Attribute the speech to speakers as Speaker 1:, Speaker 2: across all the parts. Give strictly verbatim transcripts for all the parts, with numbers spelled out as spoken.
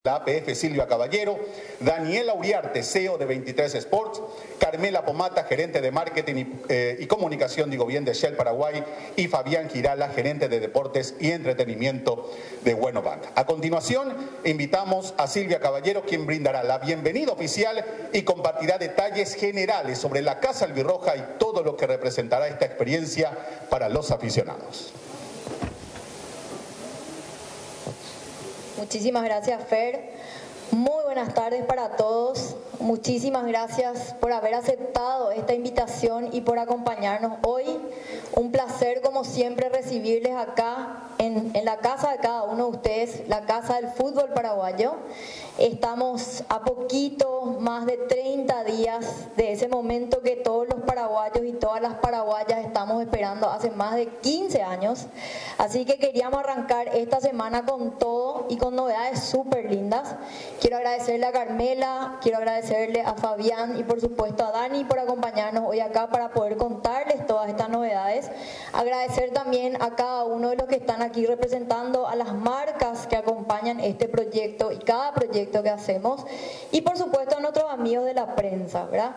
Speaker 1: la A P F Silvia Caballero, Daniela Uriarte, C E O de veintitrés Sports, Carmela Pomata, gerente de marketing y, eh, y comunicación, digo bien, de Shell Paraguay, y Fabián Girala, gerente de deportes y entretenimiento de Bueno Bank. A continuación, invitamos a Silvia Caballero, quien brindará la bienvenida oficial y compartirá detalles generales sobre la Casa Albirroja y todo lo que representará esta experiencia para los aficionados.
Speaker 2: Muchísimas gracias, Fer. Muy buenas tardes para todos. Muchísimas gracias por haber aceptado esta invitación y por acompañarnos hoy. Un placer, como siempre, recibirles acá en, en la casa de cada uno de ustedes, la Casa del Fútbol Paraguayo. Estamos a poquito más de treinta días de ese momento que todos los paraguayos y todas las paraguayas estamos esperando hace más de quince años. Así que queríamos arrancar esta semana con todo y con novedades súper lindas. Quiero agradecerle a Carmela, quiero agradecerle a Fabián y por supuesto a Dani por acompañarnos hoy acá para poder contarles todas estas novedades. Agradecer también a cada uno de los que están aquí representando a las marcas que acompañan este proyecto y cada proyecto que hacemos, y por supuesto a nuestros amigos de la prensa, ¿verdad?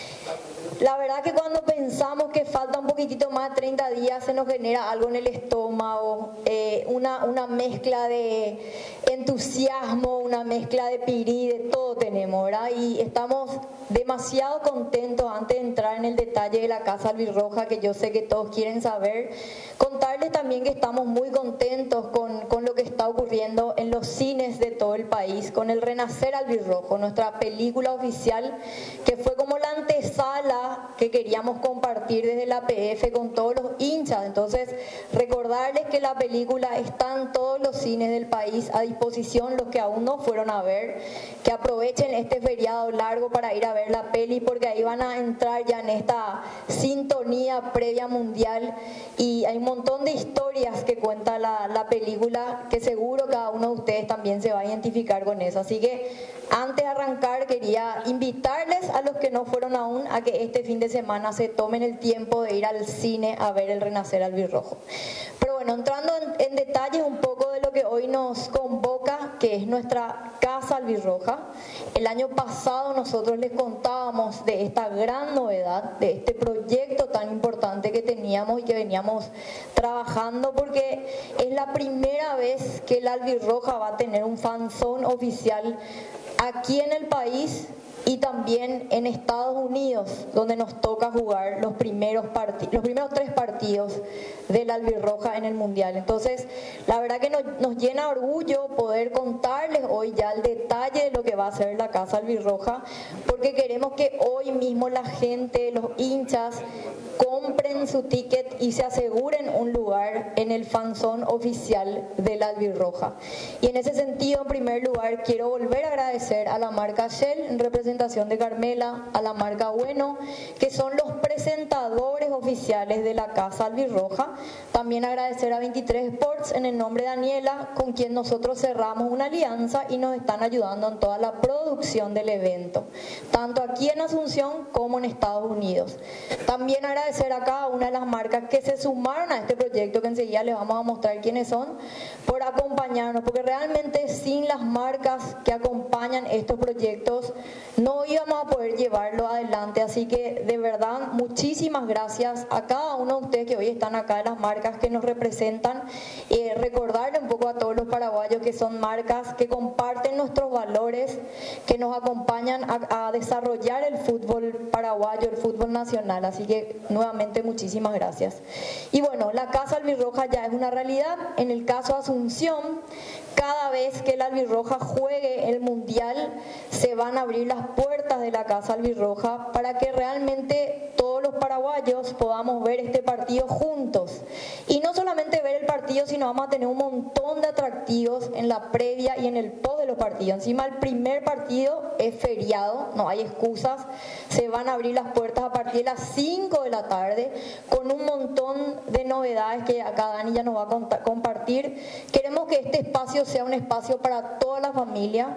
Speaker 2: La verdad que cuando pensamos que falta un poquitito más de treinta días se nos genera algo en el estómago, eh, una, una mezcla de entusiasmo, una mezcla de pirí, de todo tenemos, ¿verdad? Y estamos demasiado contentos antes de entrar en el detalle de la Casa Albirroja, que yo sé que todos quieren saber. Contarles también que estamos muy contentos con, con lo que está ocurriendo en los cines de todo el país, con el Renacer Albirrojo, nuestra película oficial, que fue como la antesala que queríamos compartir desde la A P F con todos los hinchas. Entonces, recordarles que la película está en todos los cines del país a disposición, los que aún no fueron a ver, que aprovechen este feriado largo para ir a ver la peli, porque ahí van a entrar ya en esta sintonía previa mundial, y hay un montón de historias que cuenta la, la película, que seguro cada uno de ustedes también se va a identificar con eso. Así que antes de arrancar quería invitarles a los que no fueron aún a que este fin de semana se tomen el tiempo de ir al cine a ver el Renacer Albirrojo. Pero bueno, entrando en, en detalles un poco de lo que hoy nos convoca, que es nuestra Casa Albirroja. El año pasado nosotros les contábamos de esta gran novedad, de este proyecto tan importante que teníamos y que veníamos trabajando, porque es la primera vez que la Albirroja va a tener un fanzone oficial aquí en el país y también en Estados Unidos, donde nos toca jugar los primeros partidos, los primeros tres partidos de la Albirroja en el Mundial. Entonces, la verdad que nos, nos llena orgullo poder contarles hoy ya el detalle de lo que va a ser la Casa Albirroja, porque queremos que hoy mismo la gente, los hinchas, compren su ticket y se aseguren un lugar en el fanzone oficial de la Albirroja. Y en ese sentido, en primer lugar, quiero volver a agradecer a la marca Shell, en representación de Carmela, a la marca Bueno, que son los presentadores oficiales de la Casa Albirroja. También agradecer a veintitrés Sports en el nombre de Daniela, con quien nosotros cerramos una alianza y nos están ayudando en toda la producción del evento, tanto aquí en Asunción como en Estados Unidos. También agradecer a cada una de las marcas que se sumaron a este proyecto, que enseguida les vamos a mostrar quiénes son, por acompañarnos, porque realmente sin las marcas que acompañan estos proyectos no íbamos a poder llevarlo adelante. Así que de verdad muchísimas gracias a cada uno de ustedes que hoy están acá, de las marcas que nos representan. Eh, recordarle un poco a todos los paraguayos que son marcas que comparten nuestros valores, que nos acompañan a, a desarrollar el fútbol paraguayo, el fútbol nacional. Así que nuevamente muchísimas gracias. Y bueno, la Casa Albirroja ya es una realidad. En el caso de Asunción, cada vez que la Albirroja juegue el Mundial, se van a abrir las puertas de la Casa Albirroja para que realmente todos los paraguayos podamos ver este partido juntos. Y no solamente ver el partido, sino vamos a tener un montón de atractivos en la previa y en el post de los partidos. Encima, el primer partido es feriado, no hay excusas. Se van a abrir las puertas a partir de las cinco de la tarde con un montón de novedades que acá Dani ya nos va a compartir. Queremos que este espacio sea un espacio para toda la familia,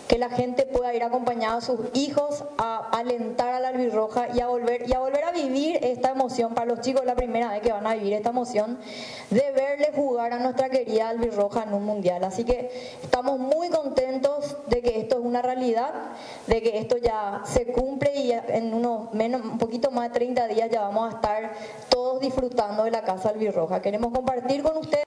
Speaker 2: que la gente pueda ir acompañada a sus hijos a alentar a la albirroja y a volver y a volver a vivir esta emoción. Para los chicos es la primera vez que van a vivir esta emoción de verle jugar a nuestra querida albirroja en un mundial. Así que estamos muy contentos de que esto es una realidad, de que esto ya se cumple y en unos menos, un poquito más de treinta días ya vamos a estar todos disfrutando de la Casa Albirroja. Queremos compartir con ustedes